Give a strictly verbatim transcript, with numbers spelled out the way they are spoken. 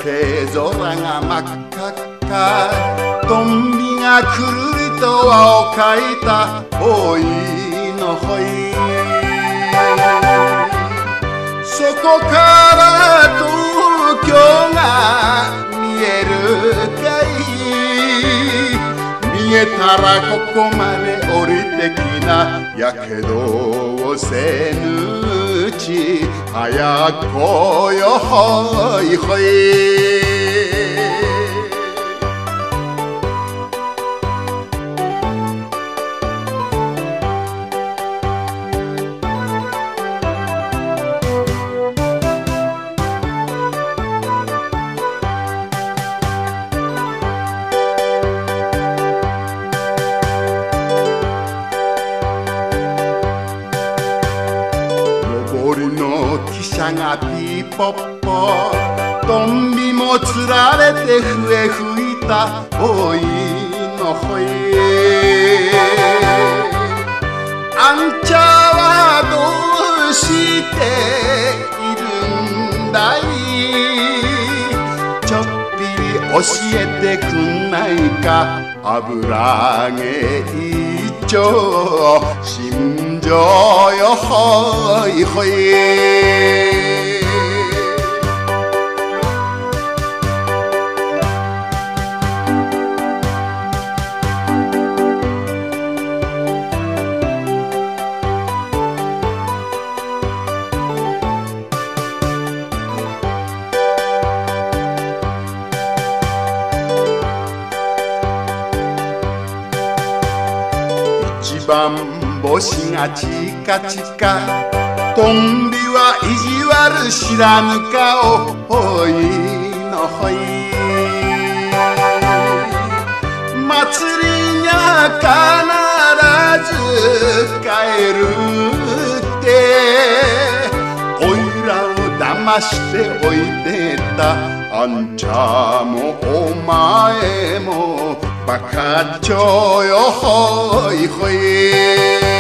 け空が真っ赤っかトンビがくるりと輪をかいた大井のほいそこから東京が見えるかい見えたらここまで降りてきなやけどをせぬうち早く来よほいほい鳥の汽車がピーポッポトンビもつられて笛吹いた大井のほいあんちゃはどうしているんだいちょっぴり教えてくんないか油揚げ一丁心情よほいほい一番星がチカチカトンビは意地悪知らぬ顔ほいのほい祭りにゃ必ず帰るっておいらを騙しておいてたあんちゃもお前もバカっちょよほいほい